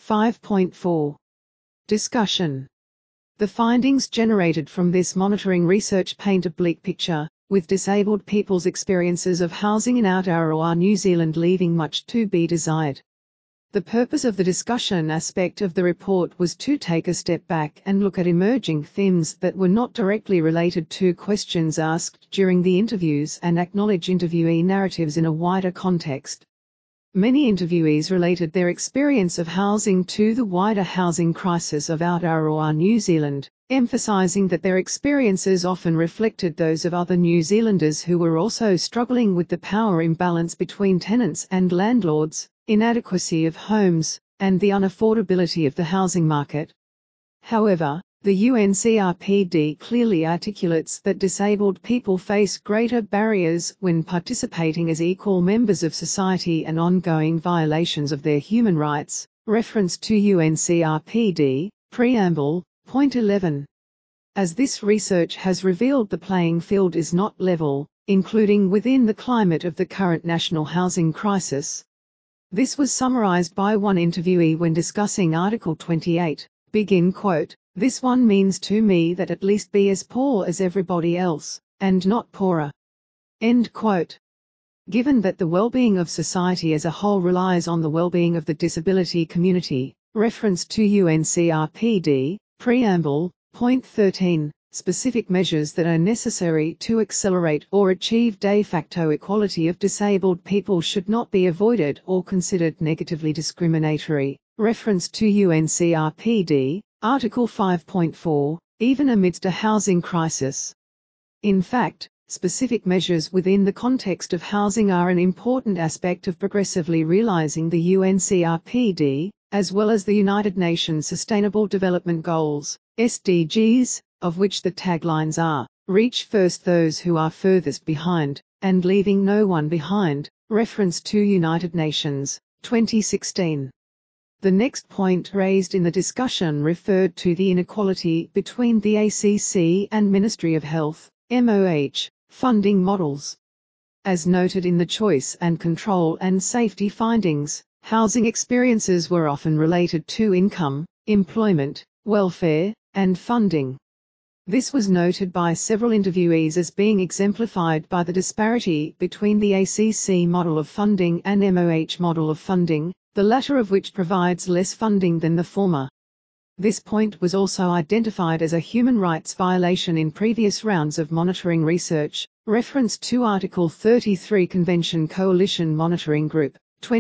5.4. Discussion. The findings generated from this monitoring research paint a bleak picture, with disabled people's experiences of housing in Aotearoa, New Zealand leaving much to be desired. The purpose of the discussion aspect of the report was to take a step back and look at emerging themes that were not directly related to questions asked during the interviews and acknowledge interviewee narratives in a wider context. Many interviewees related their experience of housing to the wider housing crisis of Aotearoa, New Zealand, emphasizing that their experiences often reflected those of other New Zealanders who were also struggling with the power imbalance between tenants and landlords, inadequacy of homes, and the unaffordability of the housing market. However, the UNCRPD clearly articulates that disabled people face greater barriers when participating as equal members of society and ongoing violations of their human rights. Reference to UNCRPD, Preamble, Point 11. As this research has revealed, the playing field is not level, including within the climate of the current national housing crisis. This was summarized by one interviewee when discussing Article 28. Begin quote, "This one means to me that at least be as poor as everybody else, and not poorer." End quote. Given that the well-being of society as a whole relies on the well-being of the disability community, reference to UNCRPD, Preamble, Point 13, specific measures that are necessary to accelerate or achieve de facto equality of disabled people should not be avoided or considered negatively discriminatory. Reference to UNCRPD, Article 5.4, even amidst a housing crisis. In fact, specific measures within the context of housing are an important aspect of progressively realizing the UNCRPD, as well as the United Nations Sustainable Development Goals, SDGs, of which the taglines are, "Reach first those who are furthest behind," and "Leaving no one behind," reference to United Nations, 2016. The next point raised in the discussion referred to the inequality between the ACC and Ministry of Health, MOH, funding models. As noted in the choice and control and safety findings, housing experiences were often related to income, employment, welfare, and funding. This was noted by several interviewees as being exemplified by the disparity between the ACC model of funding and MOH model of funding, the latter of which provides less funding than the former. This point was also identified as a human rights violation in previous rounds of monitoring research, reference to Article 33 Convention Coalition Monitoring Group,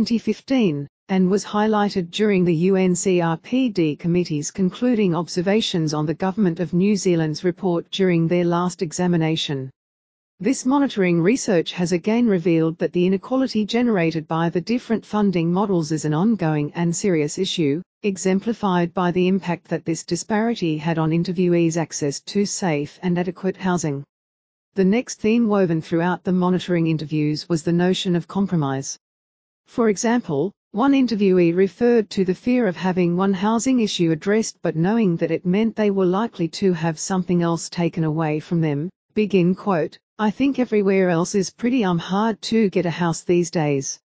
2015, and was highlighted during the UNCRPD Committee's concluding observations on the Government of New Zealand's report during their last examination. This monitoring research has again revealed that the inequality generated by the different funding models is an ongoing and serious issue, exemplified by the impact that this disparity had on interviewees' access to safe and adequate housing. The next theme woven throughout the monitoring interviews was the notion of compromise. For example, one interviewee referred to the fear of having one housing issue addressed but knowing that it meant they were likely to have something else taken away from them. Begin quote, "I think everywhere else is pretty hard to get a house these days.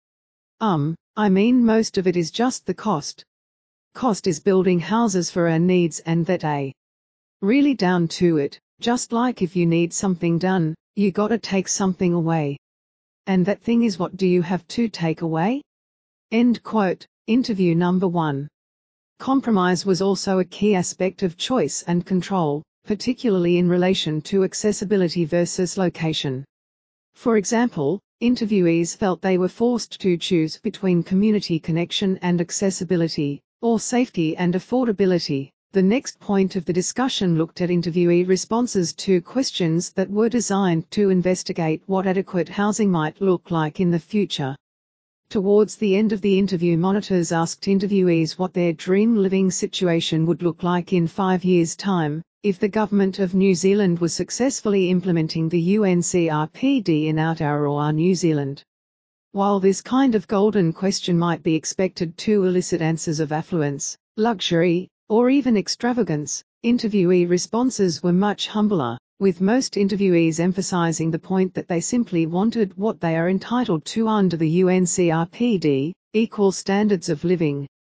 I mean most of it is just the cost. Cost is building houses for our needs and that really down to it, just like if you need something done, you gotta take something away. And that thing is what do you have to take away?" End quote. Interview number 1. Compromise was also a key aspect of choice and control, particularly in relation to accessibility versus location. For example, interviewees felt they were forced to choose between community connection and accessibility, or safety and affordability. The next point of the discussion looked at interviewee responses to questions that were designed to investigate what adequate housing might look like in the future. Towards the end of the interview, monitors asked interviewees what their dream living situation would look like in 5 years' time, if the Government of New Zealand was successfully implementing the UNCRPD in Aotearoa, New Zealand. While this kind of golden question might be expected to elicit answers of affluence, luxury, or even extravagance, interviewee responses were much humbler, with most interviewees emphasizing the point that they simply wanted what they are entitled to under the UNCRPD, equal standards of living,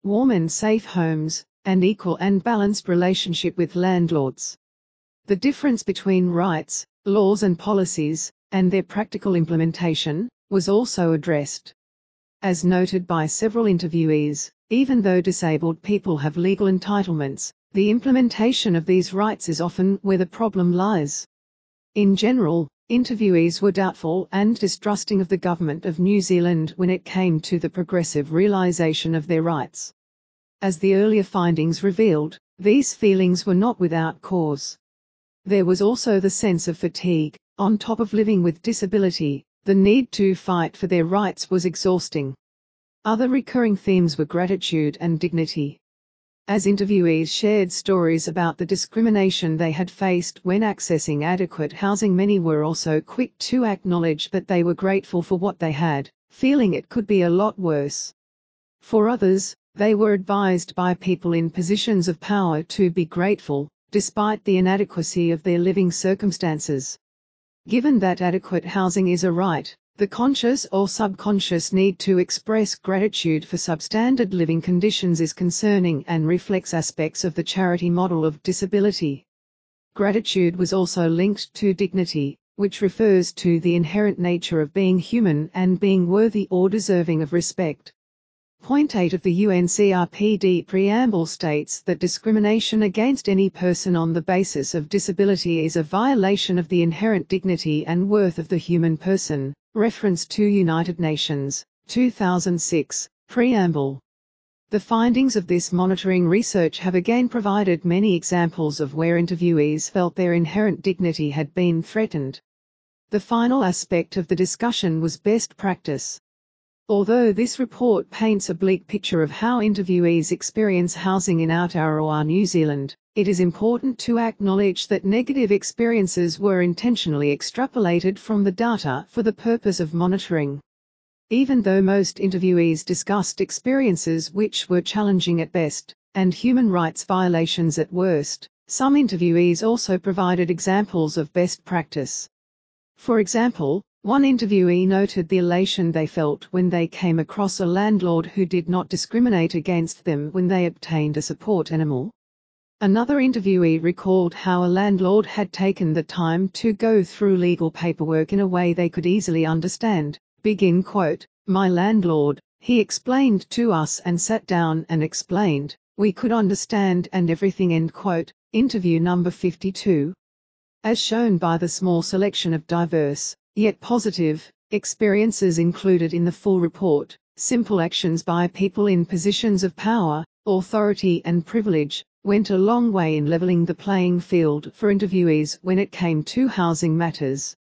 warm and safe homes, and equal and balanced relationship with landlords. The difference between rights, laws and policies, and their practical implementation, was also addressed. As noted by several interviewees, even though disabled people have legal entitlements, the implementation of these rights is often where the problem lies. In general, interviewees were doubtful and distrusting of the government of New Zealand when it came to the progressive realisation of their rights. As the earlier findings revealed, these feelings were not without cause. There was also the sense of fatigue. On top of living with disability, the need to fight for their rights was exhausting. Other recurring themes were gratitude and dignity. As interviewees shared stories about the discrimination they had faced when accessing adequate housing, many were also quick to acknowledge that they were grateful for what they had, feeling it could be a lot worse. For others, they were advised by people in positions of power to be grateful, despite the inadequacy of their living circumstances. Given that adequate housing is a right, the conscious or subconscious need to express gratitude for substandard living conditions is concerning and reflects aspects of the charity model of disability. Gratitude was also linked to dignity, which refers to the inherent nature of being human and being worthy or deserving of respect. Point 8 of the UNCRPD preamble states that discrimination against any person on the basis of disability is a violation of the inherent dignity and worth of the human person. Reference to United Nations, 2006, Preamble. The findings of this monitoring research have again provided many examples of where interviewees felt their inherent dignity had been threatened. The final aspect of the discussion was best practice. Although this report paints a bleak picture of how interviewees experience housing in Aotearoa, New Zealand, it is important to acknowledge that negative experiences were intentionally extrapolated from the data for the purpose of monitoring. Even though most interviewees discussed experiences which were challenging at best, and human rights violations at worst, some interviewees also provided examples of best practice. For example, one interviewee noted the elation they felt when they came across a landlord who did not discriminate against them when they obtained a support animal. Another interviewee recalled how a landlord had taken the time to go through legal paperwork in a way they could easily understand. Begin quote, "My landlord, he explained to us and sat down and explained, we could understand and everything." End quote. Interview number 52. As shown by the small selection of diverse, yet positive, experiences included in the full report, simple actions by people in positions of power, authority and privilege went a long way in leveling the playing field for interviewees when it came to housing matters.